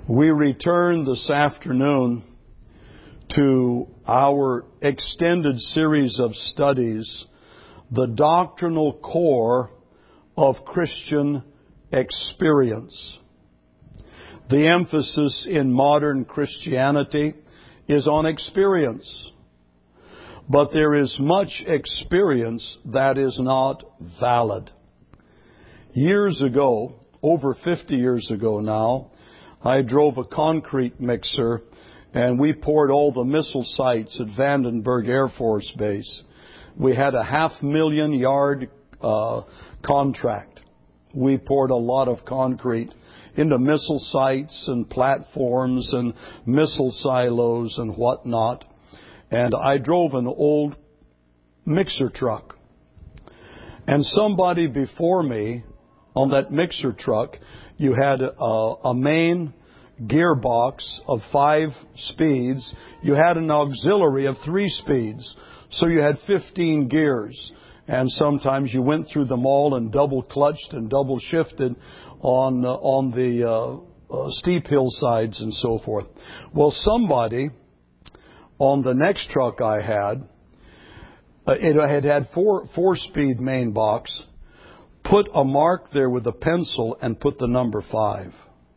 We return this afternoon to our extended series of studies, The Doctrinal Core of Christian Experience. The emphasis in modern Christianity is on experience. But there is much experience that is not valid. Years ago, over 50 years ago now, I drove a concrete mixer and we poured all the missile sites at Vandenberg Air Force Base. We had a 500,000 yard contract. We poured a lot of concrete into missile sites and platforms and missile silos and whatnot. And I drove an old mixer truck. And somebody before me on that mixer truck, you had a main gearbox of 5 speeds. You had an auxiliary of 3 speeds. So you had 15 gears. And sometimes you went through them all and double clutched and double shifted on the steep hillsides and so forth. Well, somebody on the next truck I had, it had 4-speed main box, put a mark there with a pencil and put the number 5.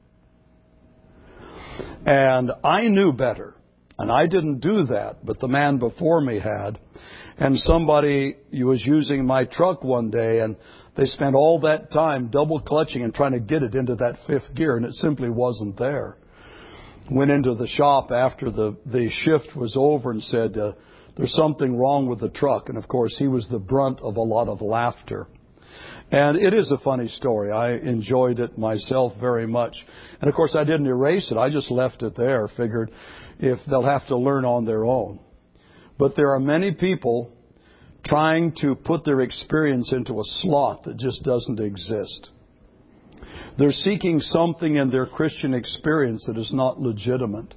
And I knew better. And I didn't do that, but the man before me had. And somebody was using my truck one day, and they spent all that time double clutching and trying to get it into that 5th gear, and it simply wasn't there. Went into the shop after the shift was over and said, there's something wrong with the truck. And of course, he was the brunt of a lot of laughter. And it is a funny story. I enjoyed it myself very much. And of course, I didn't erase it. I just left it there. Figured if they'll have to learn on their own. But there are many people trying to put their experience into a slot that just doesn't exist. They're seeking something in their Christian experience that is not legitimate.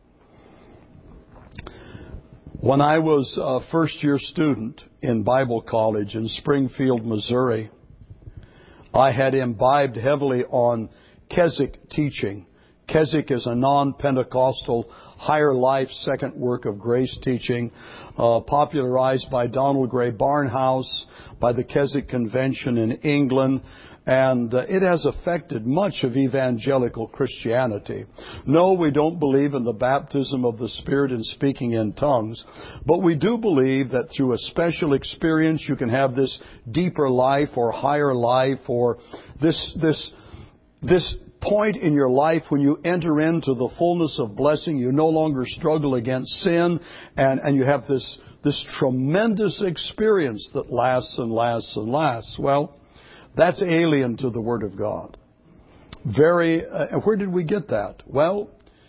When I was a first-year student in Bible college in Springfield, Missouri, I had imbibed heavily on Keswick teaching. Keswick is a non-Pentecostal, higher life, second work of grace teaching, popularized by Donald Grey Barnhouse, by the Keswick Convention in England, and it has affected much of evangelical Christianity. No, we don't believe in the baptism of the Spirit and speaking in tongues, but we do believe that through a special experience you can have this deeper life or higher life or this point in your life when you enter into the fullness of blessing. You no longer struggle against sin, and you have this tremendous experience that lasts and lasts and lasts. Well, that's alien to the Word of God. Where did we get that? Well,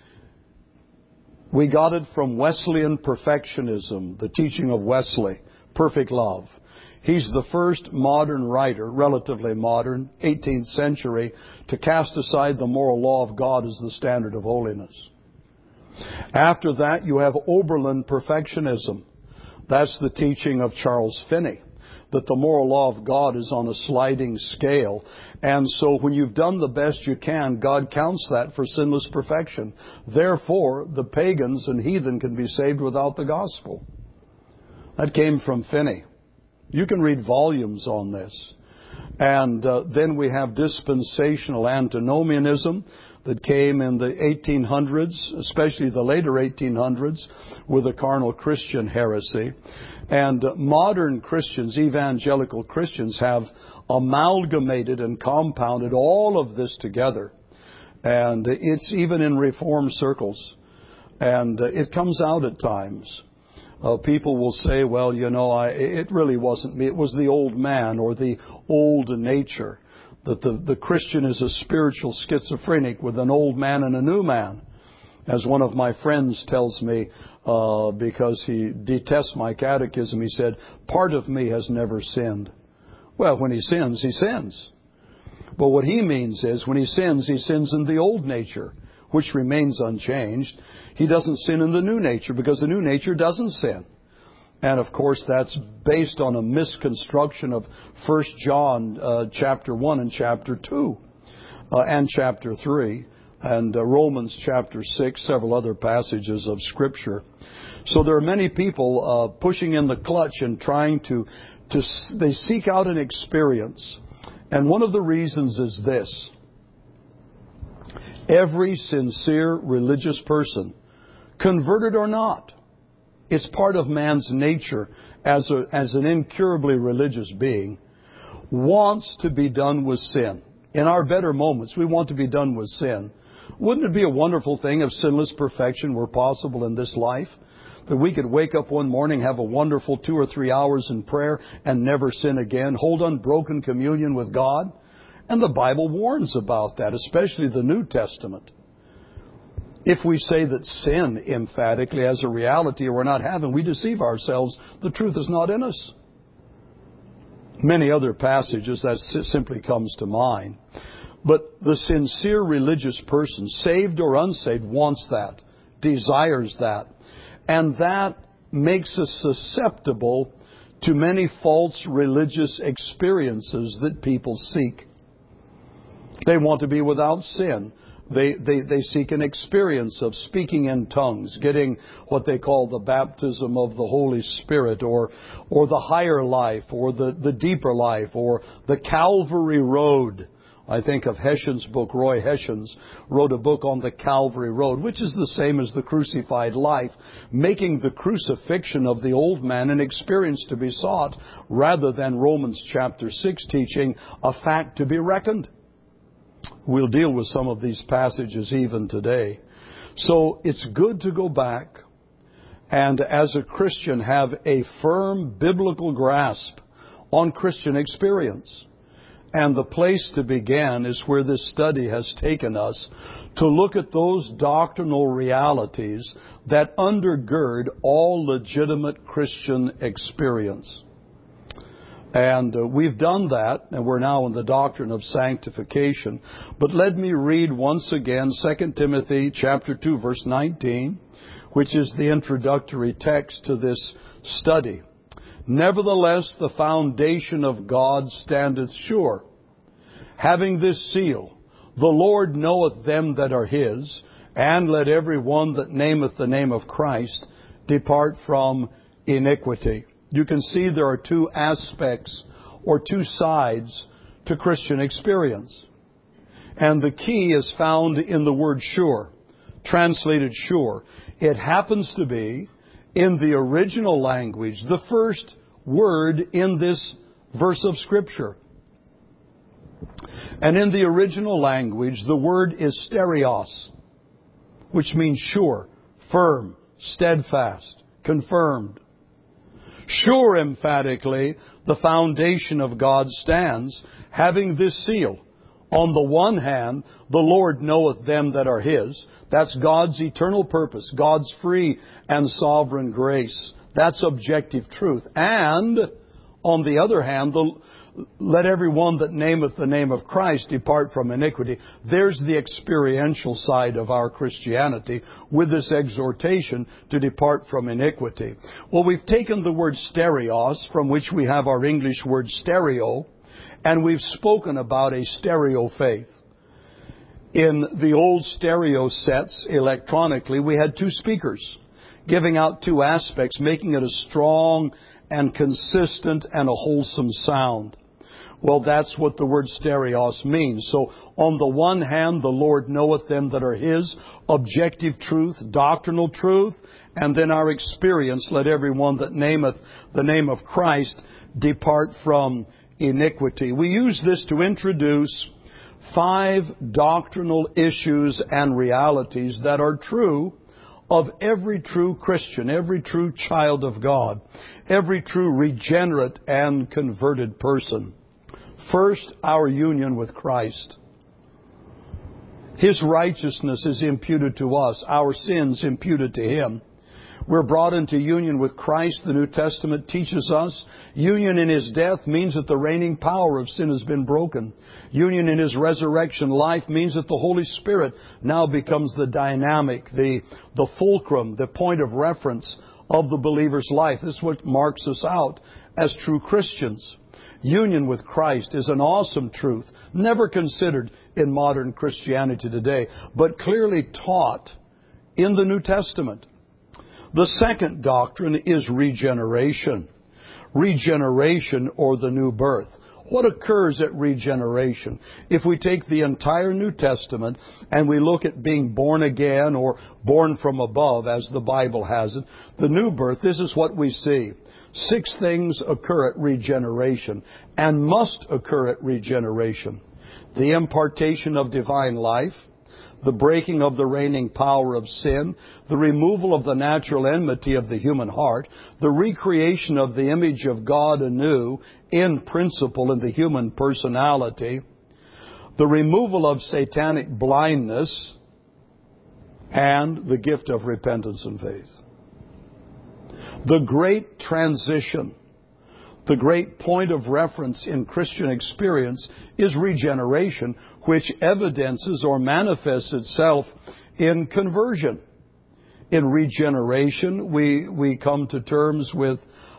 we got it from Wesleyan perfectionism, the teaching of Wesley, perfect love. He's the first modern writer, relatively modern, 18th century, to cast aside the moral law of God as the standard of holiness. After that, you have Oberlin perfectionism. That's the teaching of Charles Finney, that the moral law of God is on a sliding scale. And so when you've done the best you can, God counts that for sinless perfection. Therefore, the pagans and heathen can be saved without the gospel. That came from Finney. You can read volumes on this. And then we have dispensational antinomianism that came in the 1800s, especially the later 1800s, with the carnal Christian heresy. And modern Christians, evangelical Christians, have amalgamated and compounded all of this together. And it's even in Reformed circles. And it comes out at times. People will say, well, it really wasn't me. It was the old man or the old nature. That the Christian is a spiritual schizophrenic with an old man and a new man. As one of my friends tells me, because he detests my catechism, he said, part of me has never sinned. Well, when he sins, he sins. But what he means is when he sins in the old nature, which remains unchanged. He doesn't sin in the new nature because the new nature doesn't sin. And of course, that's based on a misconstruction of 1 John chapter 1 and chapter 2 and chapter 3. and Romans chapter 6, several other passages of Scripture. So there are many people pushing in the clutch and trying they seek out an experience. And one of the reasons is this. Every sincere religious person, converted or not, it's part of man's nature as an incurably religious being, wants to be done with sin. In our better moments, we want to be done with sin. Wouldn't it be a wonderful thing if sinless perfection were possible in this life? That we could wake up one morning, have a wonderful 2 or 3 hours in prayer and never sin again, hold unbroken communion with God? And the Bible warns about that, especially the New Testament. If we say that sin emphatically as a reality we're not having, we deceive ourselves. The truth is not in us. Many other passages that simply comes to mind. But the sincere religious person, saved or unsaved, wants that, desires that. And that makes us susceptible to many false religious experiences that people seek. They want to be without sin. They seek an experience of speaking in tongues, getting what they call the baptism of the Holy Spirit, or the higher life, or the deeper life, or the Calvary Road. I think of Hession's book. Roy Hessions wrote a book on the Calvary Road, which is the same as the crucified life, making the crucifixion of the old man an experience to be sought, rather than Romans chapter 6 teaching a fact to be reckoned. We'll deal with some of these passages even today. So it's good to go back and, as a Christian, have a firm biblical grasp on Christian experience. And the place to begin is where this study has taken us, to look at those doctrinal realities that undergird all legitimate Christian experience. And we've done that, and we're now in the doctrine of sanctification. But let me read once again 2 Timothy chapter 2, verse 19, which is the introductory text to this study. Nevertheless, the foundation of God standeth sure, having this seal, the Lord knoweth them that are his, and let every one that nameth the name of Christ depart from iniquity. You can see there are two aspects or two sides to Christian experience. And the key is found in the word sure, translated sure. It happens to be, in the original language, the first word in this verse of Scripture. And in the original language, the word is stereos, which means sure, firm, steadfast, confirmed. Sure, emphatically, the foundation of God stands, having this seal. On the one hand, the Lord knoweth them that are his. That's God's eternal purpose, God's free and sovereign grace. That's objective truth. And, on the other hand, let every one that nameth the name of Christ depart from iniquity. There's the experiential side of our Christianity with this exhortation to depart from iniquity. Well, we've taken the word stereos, from which we have our English word stereo, and we've spoken about a stereo faith. In the old stereo sets, electronically, we had two speakers, giving out two aspects, making it a strong and consistent and a wholesome sound. Well, that's what the word stereos means. So, on the one hand, the Lord knoweth them that are his, objective truth, doctrinal truth, and then our experience, let every one that nameth the name of Christ depart from iniquity. We use this to introduce 5 doctrinal issues and realities that are true of every true Christian, every true child of God, every true regenerate and converted person. First, our union with Christ. His righteousness is imputed to us, our sins imputed to him. We're brought into union with Christ, the New Testament teaches us. Union in his death means that the reigning power of sin has been broken. Union in his resurrection life means that the Holy Spirit now becomes the dynamic, the fulcrum, the point of reference of the believer's life. This is what marks us out as true Christians. Union with Christ is an awesome truth, never considered in modern Christianity today, but clearly taught in the New Testament. The second doctrine is regeneration. Regeneration, or the new birth. What occurs at regeneration? If we take the entire New Testament and we look at being born again or born from above, as the Bible has it, the new birth, this is what we see. 6 things occur at regeneration and must occur at regeneration. The impartation of divine life, the breaking of the reigning power of sin, the removal of the natural enmity of the human heart, the recreation of the image of God anew in principle in the human personality, the removal of satanic blindness, and the gift of repentance and faith. The great transition, the great point of reference in Christian experience is regeneration, which evidences or manifests itself in conversion. In regeneration, we come to terms with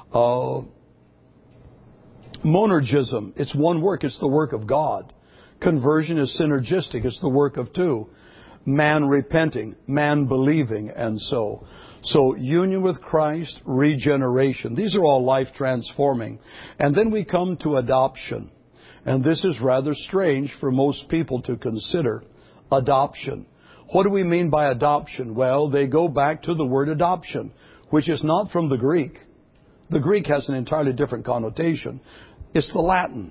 monergism. It's one work. It's the work of God. Conversion is synergistic. It's the work of two. Man repenting, man believing, and so. So union with Christ, regeneration. These are all life transforming. And then we come to adoption. And this is rather strange for most people to consider. Adoption. What do we mean by adoption? Well, they go back to the word adoption, which is not from the Greek. The Greek has an entirely different connotation. It's the Latin.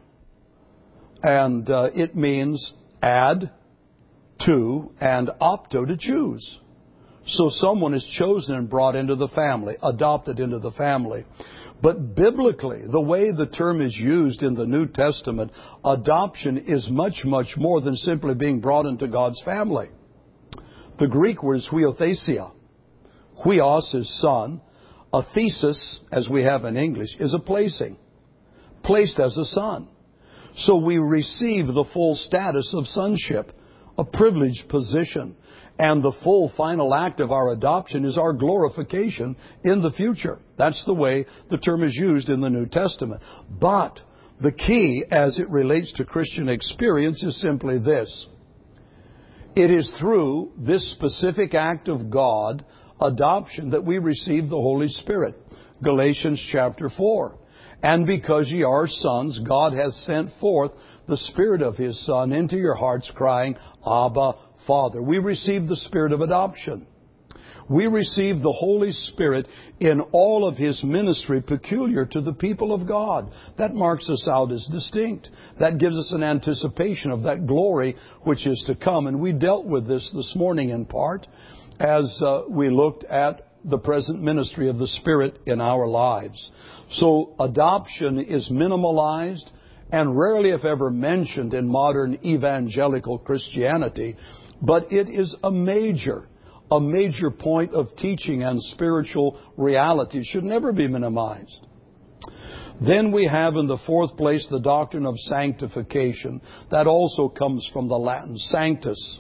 And it means add, to, and opto, to choose. So someone is chosen and brought into the family, adopted into the family. But biblically, the way the term is used in the New Testament, adoption is much, much more than simply being brought into God's family. The Greek word is huiothesia. Huios is son. A thesis, as we have in English, is a placing. Placed as a son. So we receive the full status of sonship, a privileged position. And the full final act of our adoption is our glorification in the future. That's the way the term is used in the New Testament. But the key as it relates to Christian experience is simply this. It is through this specific act of God, adoption, that we receive the Holy Spirit. Galatians chapter 4. And because ye are sons, God hath sent forth the Spirit of His Son into your hearts, crying, Abba, Father. We receive the Spirit of adoption. We receive the Holy Spirit in all of His ministry peculiar to the people of God. That marks us out as distinct. That gives us an anticipation of that glory which is to come. And we dealt with this morning in part as we looked at the present ministry of the Spirit in our lives. So adoption is minimalized and rarely, if ever, mentioned in modern evangelical Christianity. But it is a major point of teaching and spiritual reality. It should never be minimized. Then we have in the fourth place the doctrine of sanctification. That also comes from the Latin sanctus.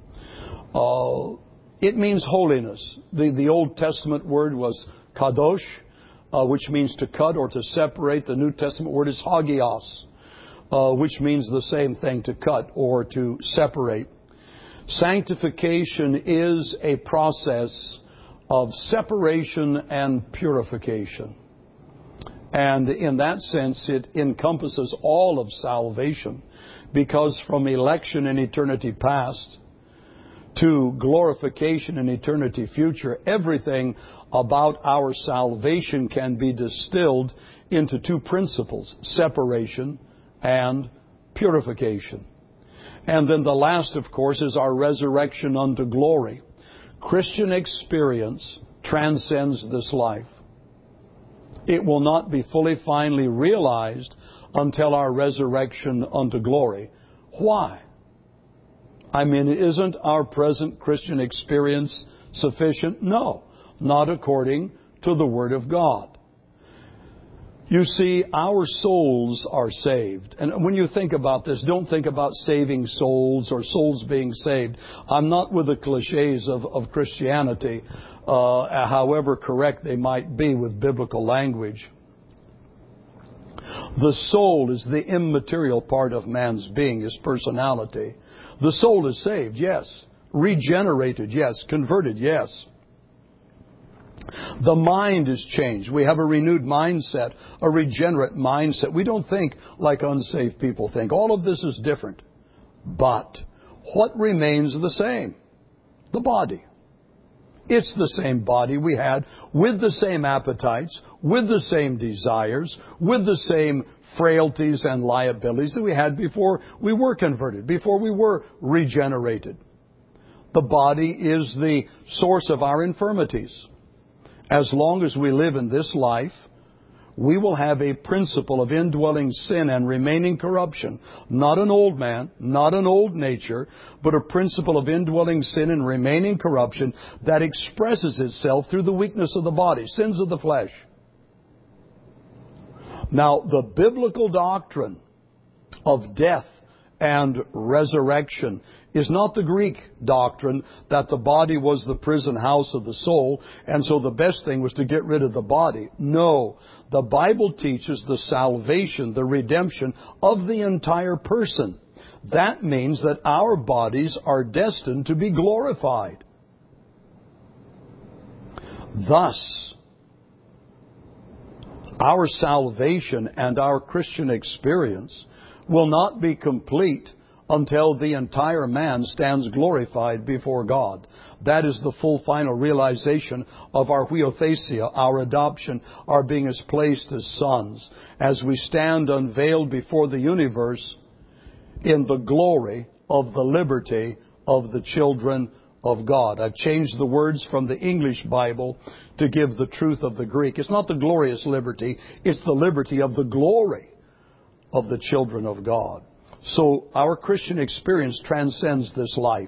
It means holiness. The Old Testament word was kadosh, which means to cut or to separate. The New Testament word is hagios, which means the same thing, to cut or to separate. Sanctification is a process of separation and purification. And in that sense, it encompasses all of salvation, because from election in eternity past to glorification in eternity future, everything about our salvation can be distilled into two principles: separation and purification. And then the last, of course, is our resurrection unto glory. Christian experience transcends this life. It will not be fully, finally realized until our resurrection unto glory. Why? I mean, isn't our present Christian experience sufficient? No, not according to the Word of God. You see, our souls are saved. And when you think about this, don't think about saving souls or souls being saved. I'm not with the cliches of Christianity, however correct they might be with biblical language. The soul is the immaterial part of man's being, his personality. The soul is saved, yes. Regenerated, yes. Converted, yes. The mind is changed. We have a renewed mindset, a regenerate mindset. We don't think like unsaved people think. All of this is different. But what remains the same? The body. It's the same body we had, with the same appetites, with the same desires, with the same frailties and liabilities that we had before we were converted, before we were regenerated. The body is the source of our infirmities. As long as we live in this life, we will have a principle of indwelling sin and remaining corruption. Not an old man, not an old nature, but a principle of indwelling sin and remaining corruption that expresses itself through the weakness of the body, sins of the flesh. Now, the biblical doctrine of death and resurrection is not the Greek doctrine that the body was the prison house of the soul, and so the best thing was to get rid of the body. No, the Bible teaches the salvation, the redemption of the entire person. That means that our bodies are destined to be glorified. Thus, our salvation and our Christian experience will not be complete until the entire man stands glorified before God. That is the full final realization of our huiothesia, our adoption, our being as placed as sons, as we stand unveiled before the universe in the glory of the liberty of the children of God. I've changed the words from the English Bible to give the truth of the Greek. It's not the glorious liberty, it's the liberty of the glory of the children of God. So our Christian experience transcends this life.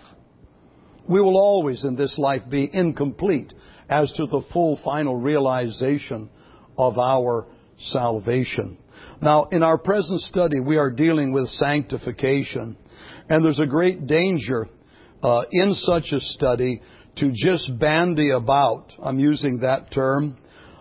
We will always in this life be incomplete as to the full final realization of our salvation. Now, in our present study, we are dealing with sanctification. And there's a great danger in such a study to just bandy about, I'm using that term,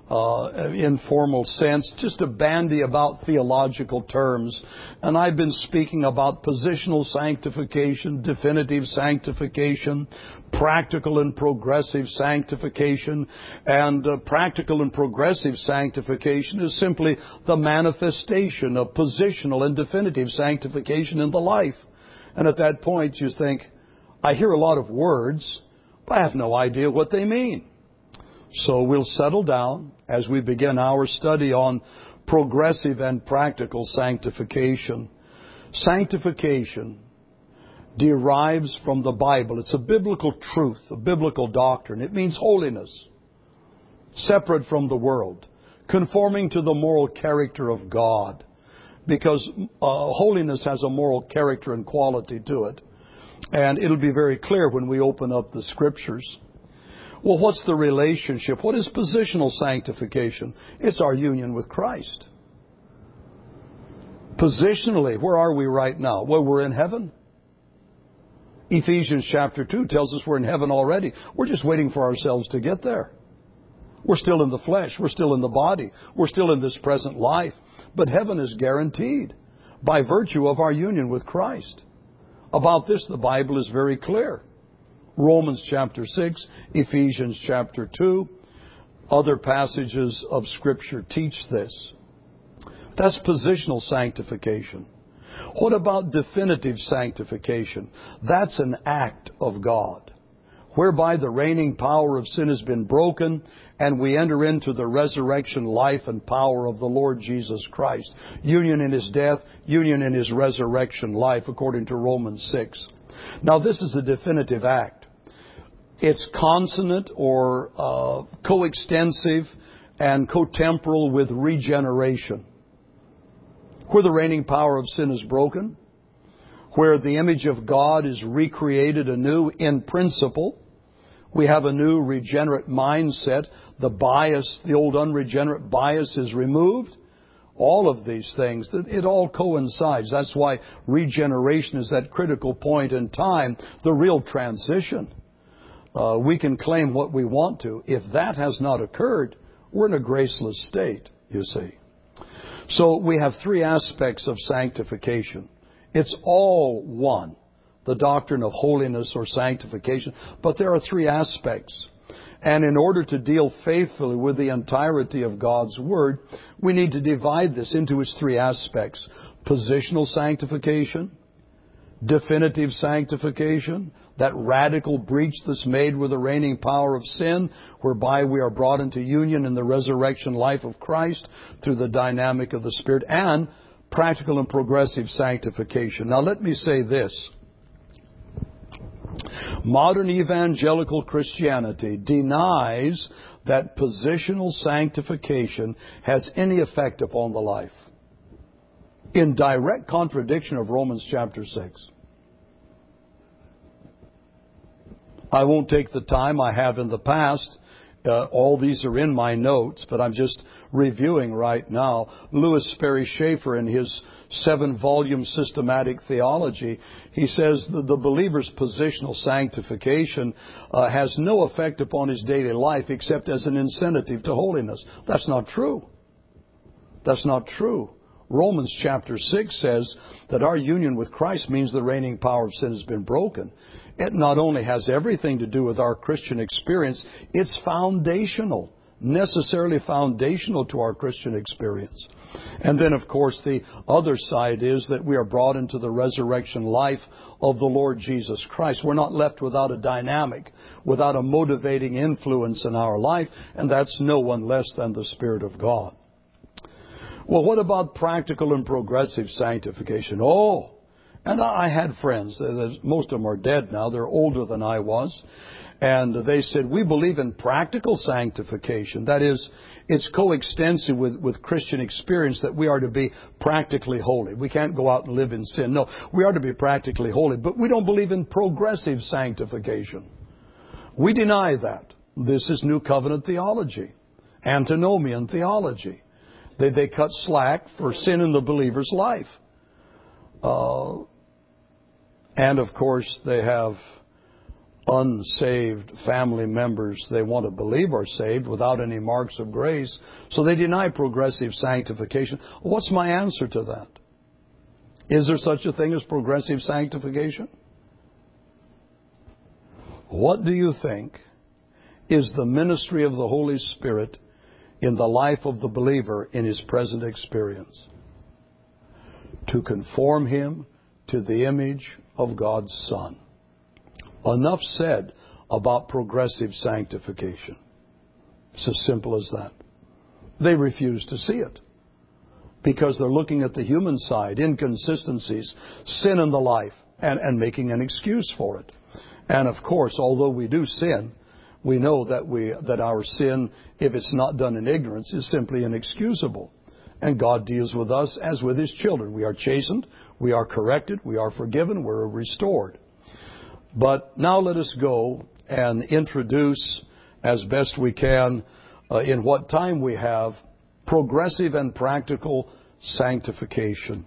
informal sense, just to bandy about theological terms. And I've been speaking about positional sanctification, definitive sanctification, practical and progressive sanctification. And practical and progressive sanctification is simply the manifestation of positional and definitive sanctification in the life. And at that point you think, I hear a lot of words, but I have no idea what they mean. So we'll settle down as we begin our study on progressive and practical sanctification. Sanctification derives from the Bible. It's a biblical truth, a biblical doctrine. It means holiness, separate from the world, conforming to the moral character of God, because holiness has a moral character and quality to it. And it'll be very clear when we open up the Scriptures. Well, what's the relationship? What is positional sanctification? It's our union with Christ. Positionally, where are we right now? Well, we're in heaven. Ephesians chapter 2 tells us we're in heaven already. We're just waiting for ourselves to get there. We're still in the flesh. We're still in the body. We're still in this present life. But heaven is guaranteed by virtue of our union with Christ. About this, the Bible is very clear. Romans chapter 6, Ephesians chapter 2, other passages of Scripture teach this. That's positional sanctification. What about definitive sanctification? That's an act of God, whereby the reigning power of sin has been broken and we enter into the resurrection life and power of the Lord Jesus Christ. Union in His death, union in His resurrection life, according to Romans 6. Now, this is a definitive act. It's consonant or coextensive and cotemporal with regeneration. Where the reigning power of sin is broken, where the image of God is recreated anew in principle, we have a new regenerate mindset. The bias, the old unregenerate bias is removed. All of these things, it all coincides. That's why regeneration is that critical point in time, the real transition. We can claim what we want to. If that has not occurred, we're in a graceless state, you see. So we have three aspects of sanctification. It's all one, the doctrine of holiness or sanctification, but there are three aspects. And in order to deal faithfully with the entirety of God's Word, we need to divide this into its three aspects: positional sanctification, definitive sanctification, that radical breach that's made with the reigning power of sin, whereby we are brought into union in the resurrection life of Christ through the dynamic of the Spirit, and practical and progressive sanctification. Now let me say this. Modern evangelical Christianity denies that positional sanctification has any effect upon the life, in direct contradiction of Romans chapter 6. I won't take the time I have in the past. All these are in my notes, but I'm just reviewing right now. Louis Sperry Schaeffer, in his 7-volume systematic theology, he says that the believer's positional sanctification has no effect upon his daily life except as an incentive to holiness. That's not true. That's not true. Romans chapter 6 says that our union with Christ means the reigning power of sin has been broken. It not only has everything to do with our Christian experience, it's foundational, necessarily foundational to our Christian experience. And then, of course, the other side is that we are brought into the resurrection life of the Lord Jesus Christ. We're not left without a dynamic, without a motivating influence in our life, and that's no one less than the Spirit of God. Well, what about practical and progressive sanctification? And I had friends, most of them are dead now, they're older than I was, and they said, we believe in practical sanctification. That is, it's coextensive with Christian experience that we are to be practically holy. We can't go out and live in sin. No, we are to be practically holy, but we don't believe in progressive sanctification. We deny that. This is New Covenant theology, antinomian theology. They cut slack for sin in the believer's life. And of course, they have unsaved family members they want to believe are saved without any marks of grace. So they deny progressive sanctification. What's my answer to that? Is there such a thing as progressive sanctification? What do you think is the ministry of the Holy Spirit in the life of the believer in his present experience? To conform him to the image of God's Son. Enough said about progressive sanctification. It's as simple as that. They refuse to see it because they're looking at the human side, inconsistencies, sin in the life, and making an excuse for it. And of course, although we do sin, we know that our sin, if it's not done in ignorance, is simply inexcusable. And God deals with us as with His children. We are chastened, we are corrected, we are forgiven, we're restored. But now let us go and introduce, as best we can, in what time we have, progressive and practical sanctification.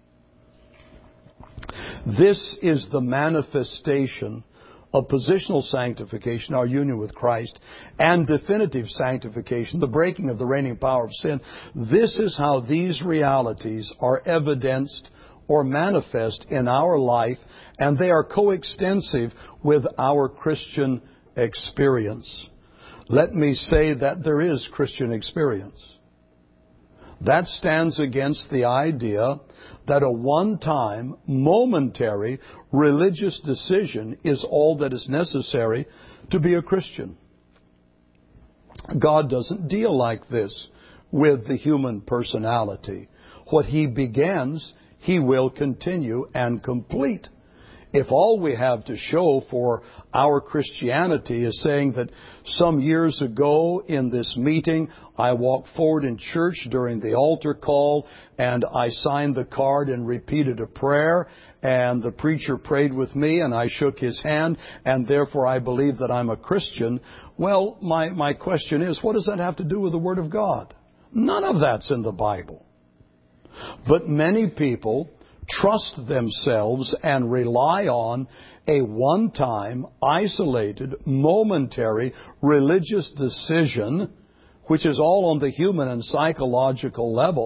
This is the manifestation of positional sanctification, our union with Christ, and definitive sanctification, the breaking of the reigning power of sin. This is how these realities are evidenced or manifest in our life, and they are coextensive with our Christian experience. Let me say that there is Christian experience. That stands against the idea that a one-time, momentary religious decision is all that is necessary to be a Christian. God doesn't deal like this with the human personality. What He begins, He will continue and complete. If all we have to show for our Christianity is saying that some years ago in this meeting, I walked forward in church during the altar call and I signed the card and repeated a prayer, and the preacher prayed with me and I shook his hand, and therefore I believe that I'm a Christian. Well, my question is, what does that have to do with the Word of God? None of that's in the Bible. But many people trust themselves and rely on a one-time, isolated, momentary religious decision, which is all on the human and psychological level,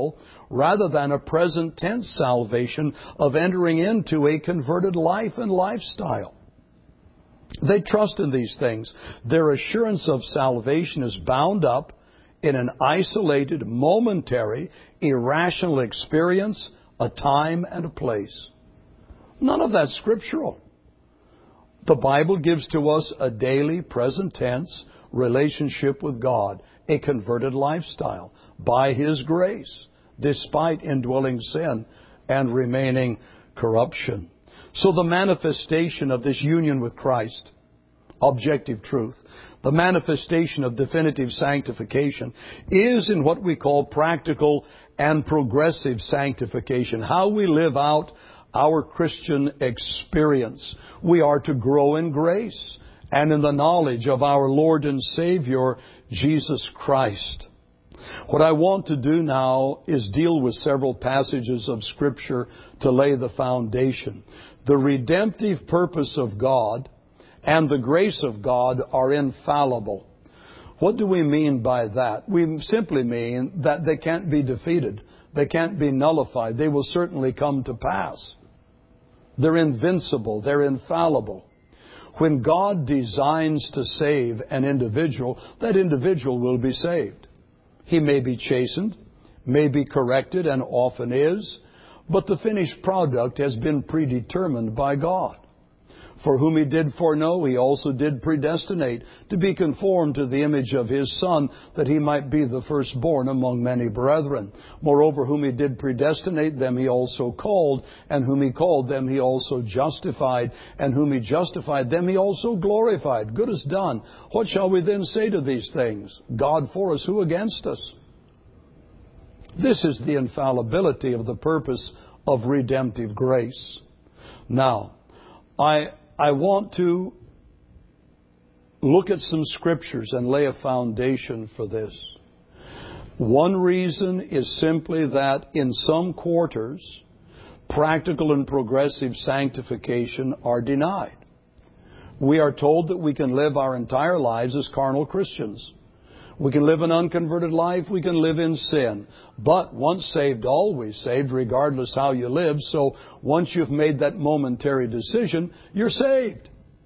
rather than a present tense salvation of entering into a converted life and lifestyle. They trust in these things. Their assurance of salvation is bound up in an isolated, momentary, irrational experience, a time and a place. None of that's scriptural. The Bible gives to us a daily, present tense relationship with God, a converted lifestyle, by His grace, despite indwelling sin and remaining corruption. So the manifestation of this union with Christ, objective truth, the manifestation of definitive sanctification is in what we call practical and progressive sanctification, how we live out our Christian experience. We are to grow in grace and in the knowledge of our Lord and Savior, Jesus Christ. What I want to do now is deal with several passages of Scripture to lay the foundation. The redemptive purpose of God and the grace of God are infallible. What do we mean by that? We simply mean that they can't be defeated. They can't be nullified. They will certainly come to pass. They're invincible. They're infallible. When God designs to save an individual, that individual will be saved. He may be chastened, may be corrected, and often is, but the finished product has been predetermined by God. For whom He did foreknow, He also did predestinate to be conformed to the image of His Son, that He might be the firstborn among many brethren. Moreover, whom He did predestinate, them He also called, and whom He called, them He also justified, and whom He justified, them He also glorified. Good is done. What shall we then say to these things? God for us, who against us? This is the infallibility of the purpose of redemptive grace. Now, I want to look at some scriptures and lay a foundation for this. One reason is simply that in some quarters, practical and progressive sanctification are denied. We are told that we can live our entire lives as carnal Christians. We can live an unconverted life. We can live in sin. But once saved, always saved, regardless how you live. So once you've made that momentary decision, you're saved.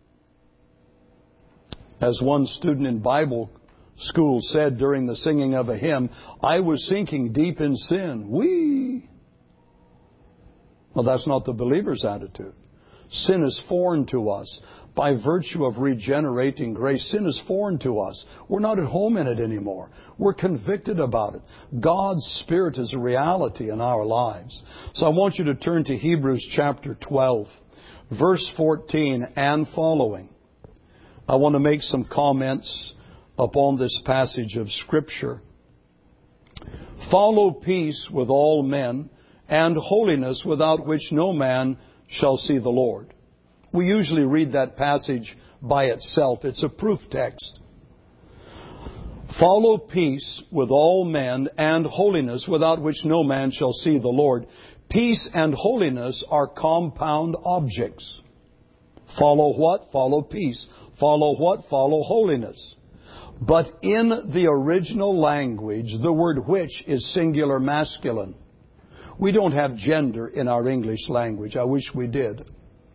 As one student in Bible school said during the singing of a hymn, I was sinking deep in sin. Whee! Well, that's not the believer's attitude. Sin is foreign to us. By virtue of regenerating grace, sin is foreign to us. We're not at home in it anymore. We're convicted about it. God's Spirit is a reality in our lives. So I want you to turn to Hebrews chapter 12, verse 14 and following. I want to make some comments upon this passage of Scripture. Follow peace with all men and holiness, without which no man shall see the Lord. We usually read that passage by itself. It's a proof text. Follow peace with all men and holiness, without which no man shall see the Lord. Peace and holiness are compound objects. Follow what? Follow peace. Follow what? Follow holiness. But in the original language, the word which is singular masculine. We don't have gender in our English language. I wish we did.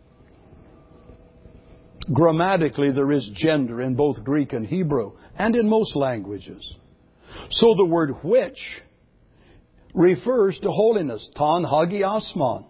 Grammatically, there is gender in both Greek and Hebrew, and in most languages. So the word which refers to holiness. Tan hagiasman.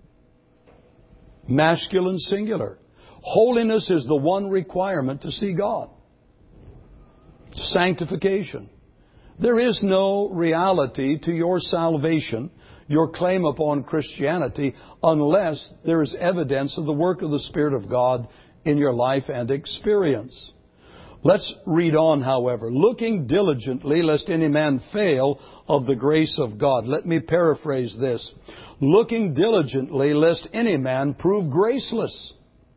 Masculine singular. Holiness is the one requirement to see God. Sanctification. There is no reality to your salvation, your claim upon Christianity, unless there is evidence of the work of the Spirit of God in your life and experience. Let's read on, however. Looking diligently, lest any man fail of the grace of God. Let me paraphrase this. Looking diligently, lest any man prove graceless.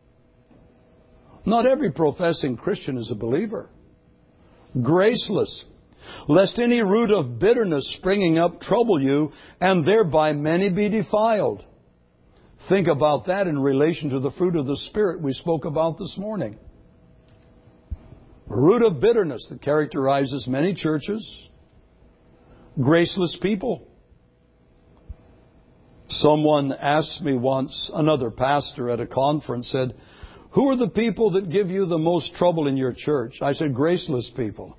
Not every professing Christian is a believer. Graceless. Lest any root of bitterness springing up trouble you, and thereby many be defiled. Think about that in relation to the fruit of the Spirit we spoke about this morning. A root of bitterness that characterizes many churches. Graceless people. Someone asked me once, another pastor at a conference said, "Who are the people that give you the most trouble in your church?" I said, "Graceless people."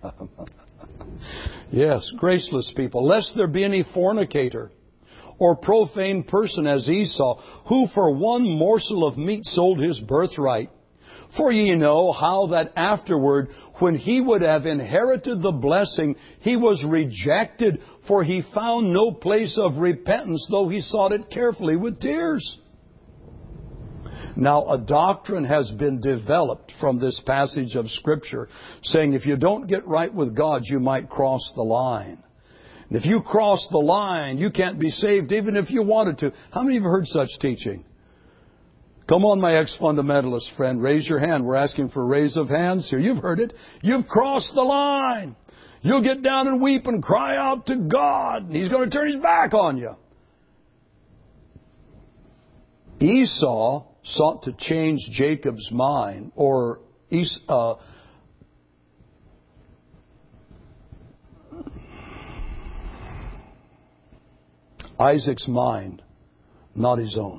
Yes, graceless people. Lest there be any fornicator or profane person as Esau, who for one morsel of meat sold his birthright. For ye know how that afterward, when he would have inherited the blessing, he was rejected, for he found no place of repentance, though he sought it carefully with tears. Now, a doctrine has been developed from this passage of Scripture, saying if you don't get right with God, you might cross the line. And if you cross the line, you can't be saved even if you wanted to. How many of you have heard such teaching? Come on, my ex-fundamentalist friend, raise your hand. We're asking for a raise of hands here. You've heard it. You've crossed the line. You'll get down and weep and cry out to God, and He's going to turn His back on you. Esau sought to change Jacob's mind, or Isaac's mind, not his own.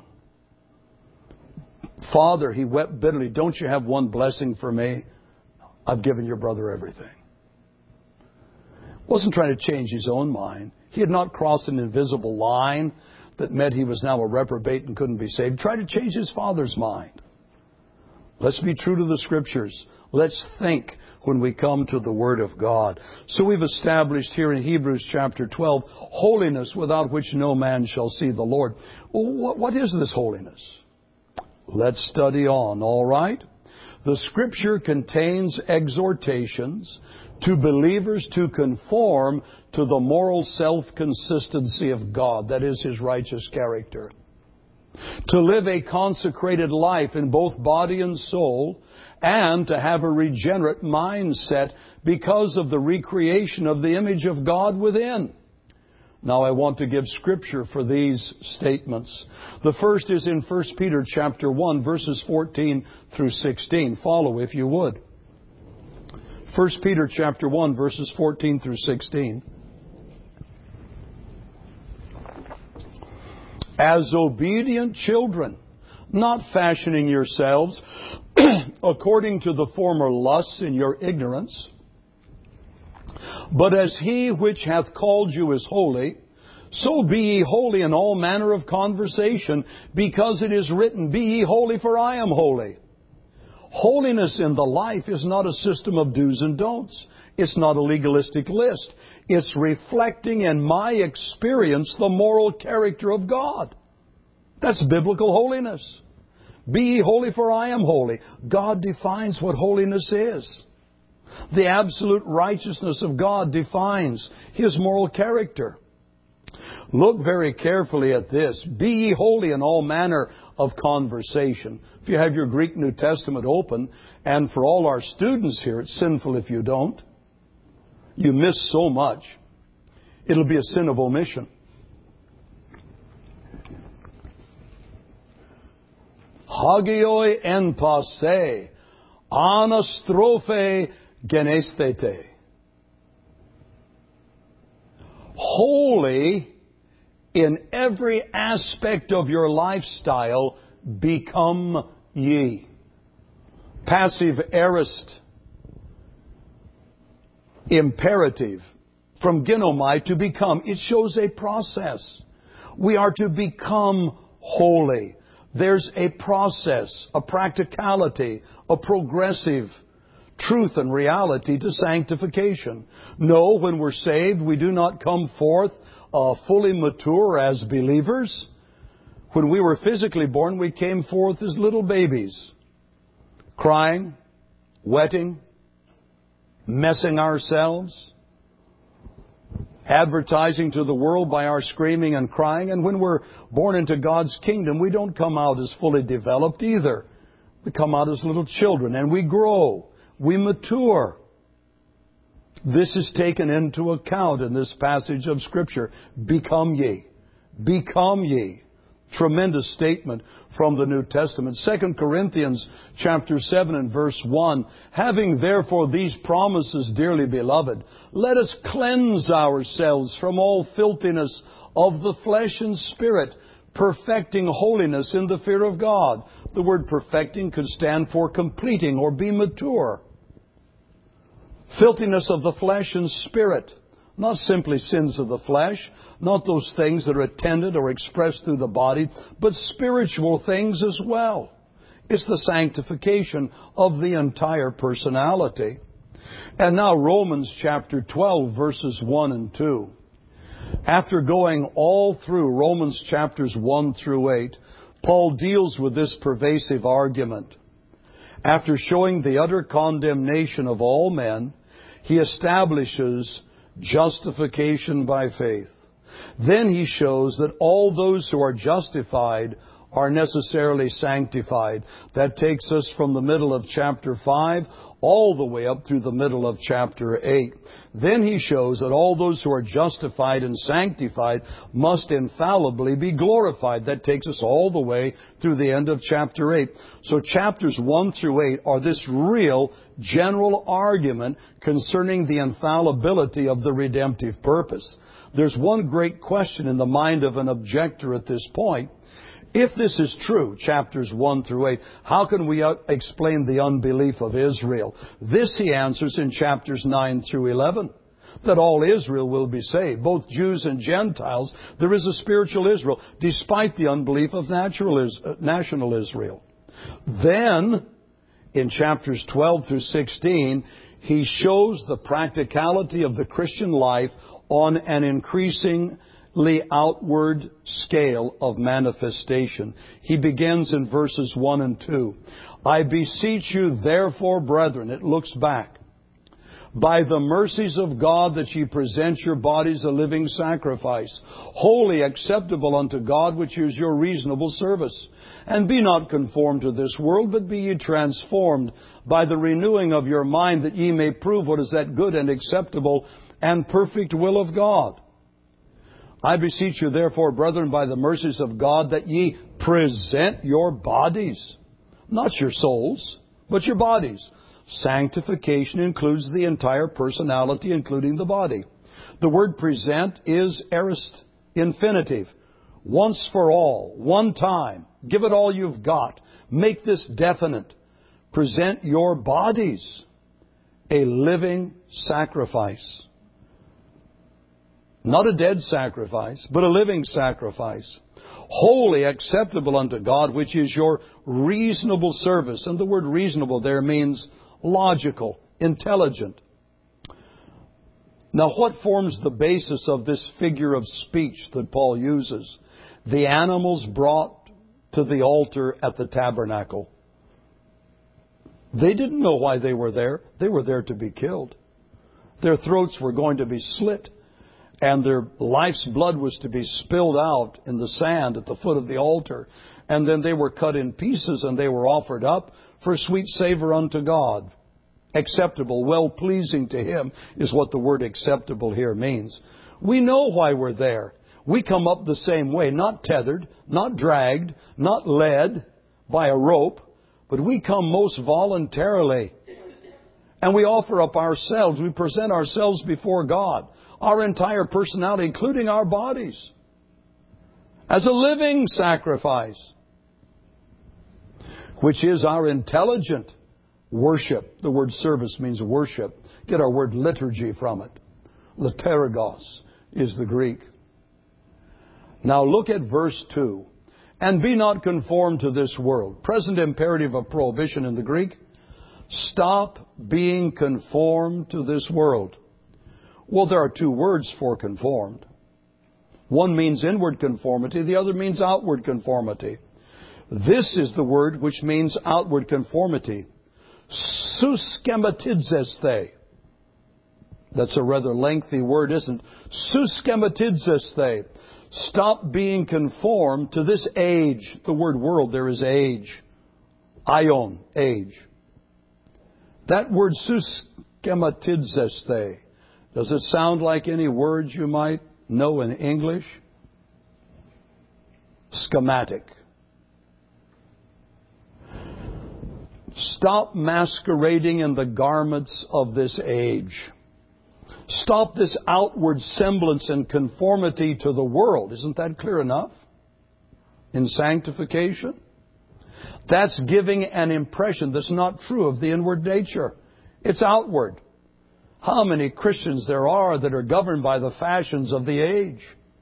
Father, he wept bitterly, "Don't you have one blessing for me? I've given your brother everything." Wasn't trying to change his own mind. He had not crossed an invisible line that meant he was now a reprobate and couldn't be saved. He tried to change his father's mind. Let's be true to the Scriptures. Let's think when we come to the Word of God. So we've established here in Hebrews chapter 12, holiness without which no man shall see the Lord. Well, what is this holiness? Let's study on, all right? The Scripture contains exhortations to believers to conform to the moral self-consistency of God, that is, His righteous character. To live a consecrated life in both body and soul, and to have a regenerate mindset because of the recreation of the image of God within. Now I want to give Scripture for these statements. The first is in 1 Peter chapter 1, verses 14 through 16. Follow if you would. 1 Peter chapter 1, verses 14 through 16. As obedient children, not fashioning yourselves according to the former lusts in your ignorance, but as He which hath called you is holy, so be ye holy in all manner of conversation, because it is written, Be ye holy, for I am holy. Holiness in the life is not a system of do's and don'ts. It's not a legalistic list. It's reflecting in my experience the moral character of God. That's biblical holiness. Be ye holy, for I am holy. God defines what holiness is. The absolute righteousness of God defines His moral character. Look very carefully at this. Be ye holy in all manner of conversation. If you have your Greek New Testament open, and for all our students here, it's sinful if you don't. You miss so much. It'll be a sin of omission. Hagioi en passe, anastrophe genestete. Holy in every aspect of your lifestyle, become ye. Passive aorist. Imperative. From ginomai, to become. It shows a process. We are to become holy. There's a process, a practicality, a progressive truth and reality to sanctification. No, when we're saved, we do not come forth fully mature as believers. When we were physically born, we came forth as little babies, crying, wetting, messing ourselves, advertising to the world by our screaming and crying. And when we're born into God's kingdom, we don't come out as fully developed either. We come out as little children, and we grow. We mature. This is taken into account in this passage of Scripture. Become ye. Become ye. Tremendous statement from the New Testament. 2 Corinthians chapter 7 and verse 1. Having therefore these promises, dearly beloved, let us cleanse ourselves from all filthiness of the flesh and spirit, perfecting holiness in the fear of God. The word perfecting could stand for completing or be mature. Filthiness of the flesh and spirit. Not simply sins of the flesh, not those things that are attended or expressed through the body, but spiritual things as well. It's the sanctification of the entire personality. And now Romans chapter 12, verses 1 and 2. After going all through Romans chapters 1 through 8, Paul deals with this pervasive argument. After showing the utter condemnation of all men, he establishes justification by faith. Then he shows that all those who are justified are necessarily sanctified. That takes us from the middle of chapter 5 all the way up through the middle of chapter 8. Then he shows that all those who are justified and sanctified must infallibly be glorified. That takes us all the way through the end of chapter 8. So chapters 1 through 8 are this real general argument concerning the infallibility of the redemptive purpose. There's one great question in the mind of an objector at this point. If this is true, chapters 1 through 8, how can we explain the unbelief of Israel? This he answers in chapters 9 through 11. That all Israel will be saved, both Jews and Gentiles. There is a spiritual Israel, despite the unbelief of national Israel. Then, in chapters 12 through 16, he shows the practicality of the Christian life on an increasingly outward scale of manifestation. He begins in verses 1 and 2. I beseech you, therefore, brethren, it looks back, by the mercies of God, that ye present your bodies a living sacrifice, wholly acceptable unto God, which is your reasonable service. And be not conformed to this world, but be ye transformed by the renewing of your mind, that ye may prove what is that good and acceptable and perfect will of God. I beseech you, therefore, brethren, by the mercies of God, that ye present your bodies, not your souls, but your bodies. Sanctification includes the entire personality, including the body. The word present is aorist infinitive. Once for all, one time. Give it all you've got. Make this definite. Present your bodies a living sacrifice. Not a dead sacrifice, but a living sacrifice. Wholly acceptable unto God, which is your reasonable service. And the word reasonable there means logical, intelligent. Now, what forms the basis of this figure of speech that Paul uses? The animals brought to the altar at the tabernacle. They didn't know why they were there. They were there to be killed. Their throats were going to be slit, and their life's blood was to be spilled out in the sand at the foot of the altar. And then they were cut in pieces and they were offered up for sweet savor unto God. Acceptable, well-pleasing to Him is what the word acceptable here means. We know why we're there. We come up the same way, not tethered, not dragged, not led by a rope, but we come most voluntarily. And we offer up ourselves. We present ourselves before God, our entire personality, including our bodies, as a living sacrifice, which is our intelligent worship. The word service means worship. Get our word liturgy from it. Liturgos is the Greek. Now look at verse 2. And be not conformed to this world. Present imperative of prohibition in the Greek. Stop being conformed to this world. Well, there are two words for conformed. One means inward conformity. The other means outward conformity. This is the word which means outward conformity. Suschematizesthe. That's a rather lengthy word, isn't it? Suschematizesthe. Stop being conformed to this age. The word world there is age. Aion, age. That word suschematizesthe. Does it sound like any words you might know in English? Schematic. Stop masquerading in the garments of this age. Stop this outward semblance and conformity to the world. Isn't that clear enough? in sanctification? That's giving an impression that's not true of the inward nature. It's outward. How many Christians there are that are governed by the fashions of the age?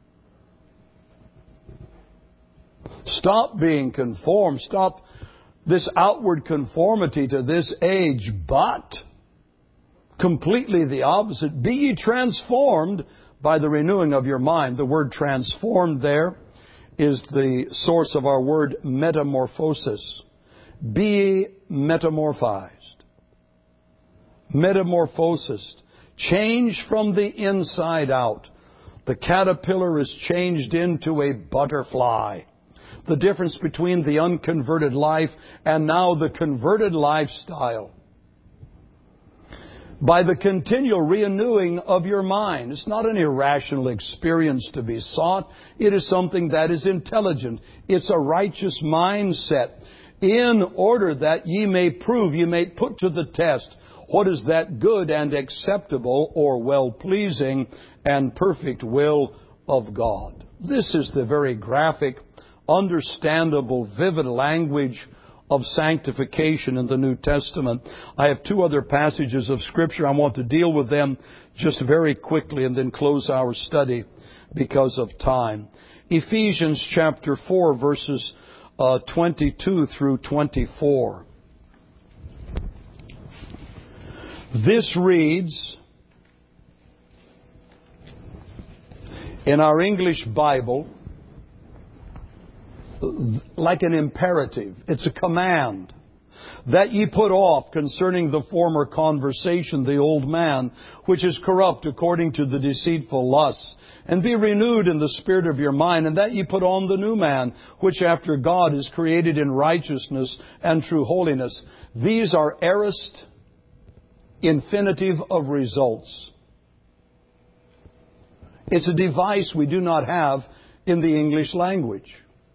Stop being conformed. Stop this outward conformity to this age, but completely the opposite. Be ye transformed by the renewing of your mind. The word transformed there is the source of our word metamorphosis. Be ye metamorphized. Metamorphosis. Change from the inside out. The caterpillar is changed into a butterfly. The difference between the unconverted life and now the converted lifestyle. By the continual renewing of your mind. It's not an irrational experience to be sought. It is something that is intelligent. It's a righteous mindset. In order that ye may prove, ye may put to the test, what is that good and acceptable or well-pleasing and perfect will of God. This is the very graphic, understandable, vivid language of sanctification in the New Testament. I have two other passages of Scripture. I want to deal with them just very quickly and then close our study because of time. Ephesians chapter 4, verses 22 through 24. This reads in our English Bible like an imperative. It's a command. That ye put off concerning the former conversation the old man, which is corrupt according to the deceitful lusts, and be renewed in the spirit of your mind, and that ye put on the new man, which after God is created in righteousness and true holiness. These are aorist infinitive of results. It's a device we do not have in the English language.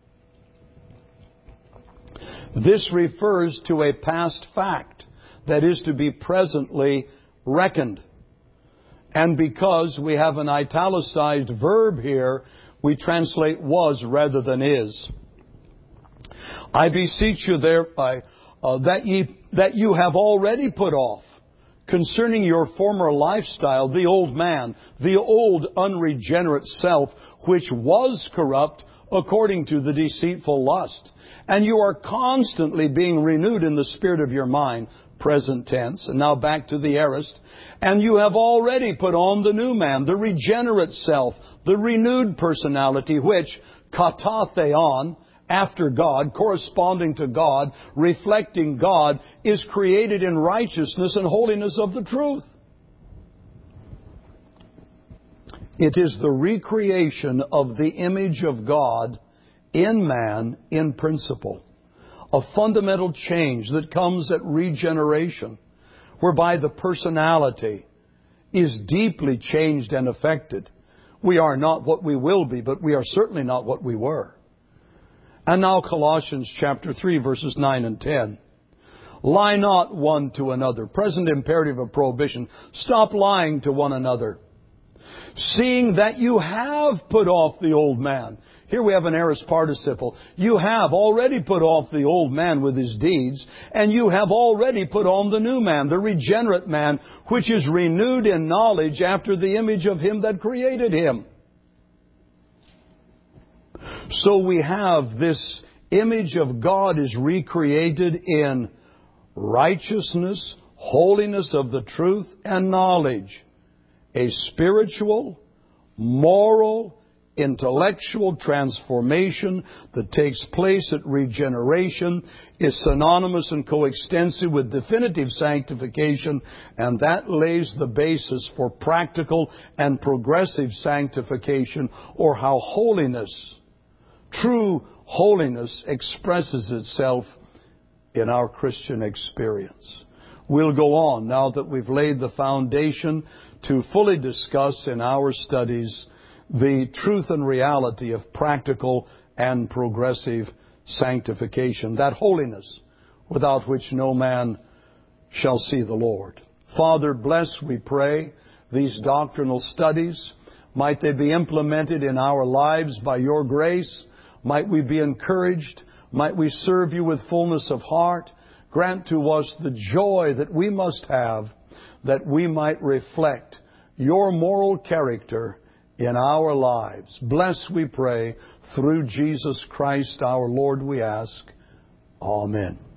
This refers to a past fact that is to be presently reckoned. And because we have an italicized verb here, we translate was rather than is. I beseech you thereby that you have already put off concerning your former lifestyle the old man, the old unregenerate self, which was corrupt according to the deceitful lust. And you are constantly being renewed in the spirit of your mind, present tense. And now back to the aorist. And you have already put on the new man, the regenerate self, the renewed personality, which, kata theon, after God, corresponding to God, reflecting God, is created in righteousness and holiness of the truth. It is the recreation of the image of God in man in principle. A fundamental change that comes at regeneration, whereby the personality is deeply changed and affected. We are not what we will be, but we are certainly not what we were. And now Colossians chapter 3, verses 9 and 10. Lie not one to another. Present imperative of prohibition. Stop lying to one another. Seeing that you have put off the old man. Here we have an aorist participle. You have already put off the old man with his deeds, and you have already put on the new man, the regenerate man, which is renewed in knowledge after the image of him that created him. So we have this image of God is recreated in righteousness, holiness of the truth, and knowledge. A spiritual, moral, intellectual transformation that takes place at regeneration is synonymous and coextensive with definitive sanctification, and that lays the basis for practical and progressive sanctification, or how holiness, true holiness, expresses itself in our Christian experience. We'll go on now that we've laid the foundation to fully discuss in our studies the truth and reality of practical and progressive sanctification, that holiness without which no man shall see the Lord. Father, bless, we pray, these doctrinal studies. Might they be implemented in our lives by your grace. Might we be encouraged. Might we serve You with fullness of heart. Grant to us the joy that we must have, that we might reflect Your moral character in our lives. Bless, we pray, through Jesus Christ our Lord, we ask. Amen.